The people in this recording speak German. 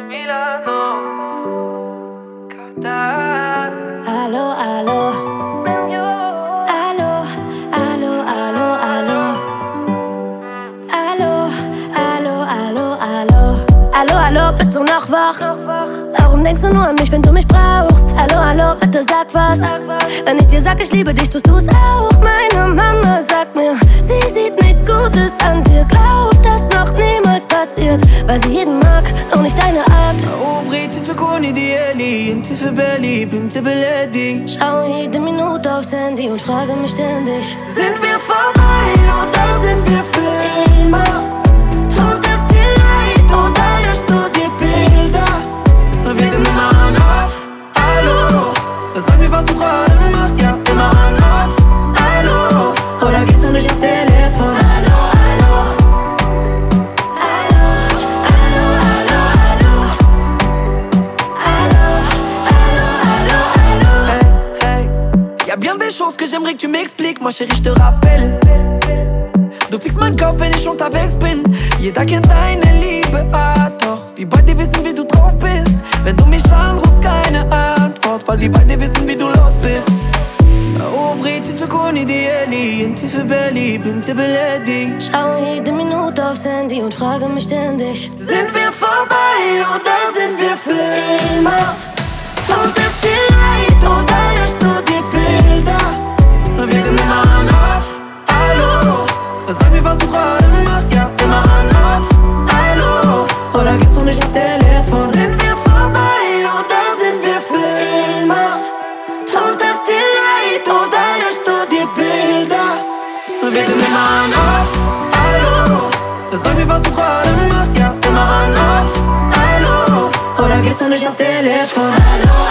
Milano, Qatar. Aló, aló. Aló, aló, aló, aló. Aló, aló, aló, aló. Aló, aló, bist du noch wach? Warum denkst du nur an mich, wenn du mich brauchst? Aló, aló, bitte sag was. Wenn ich dir sag, ich liebe dich, tust du's auch. Meine Mama sagt mir, sie sieht nichts Gutes an dir. Glaubt, das noch niemals passiert, weil sie jeden mag, nur nicht deine Art. عمري تكوني ديالي انت في بالي بنت بلادي. Schau jede Minute aufs Handy und frage mich ständig: Sind wir vorbei oder sind wir für immer? Tut es dir leid oder löscht du die Bilder? Wir sind immer on off. Hallo, sag mir, was du gerade machst, ja, immer on off. Hallo, oder gehst du nicht ans Telefon? Hallo, hallo. Allo, allo, allo, allo. Allo, allo, allo, allo. Hey, hey, y'a bien des choses que j'aimerais que tu m'expliques, ma chérie, je te rappelle. Du fickst meinen Kopf, wenn ich unterwegs bin. Jeder kennt deine Liebe, doch wir beide wissen, wie du drauf bist. Wenn du mich anrufst, keine Antwort, weil wir beide wissen, wie du laut bist. عمري تكوني ديالي انت في بالي بنت بلادي. Schau jede Minute aufs Handy und frage mich ständig: Sind wir vorbei oder sind wir für immer? Tut es dir leid oder löscht du die Bilder? Wir sind immer on off. Hallo, sag mir, was du gerade machst, ja, immer on off. Hallo, oder gehst du nicht ans Telefon? Sind wir vorbei oder sind wir für immer? Tut es dir leid oder löscht du die Bilder? Wir sind immer on off. Hallo, sag mir, was du gerade machst, ja, immer on off. Hallo, oder gehst du nicht ans Telefon? Hallo.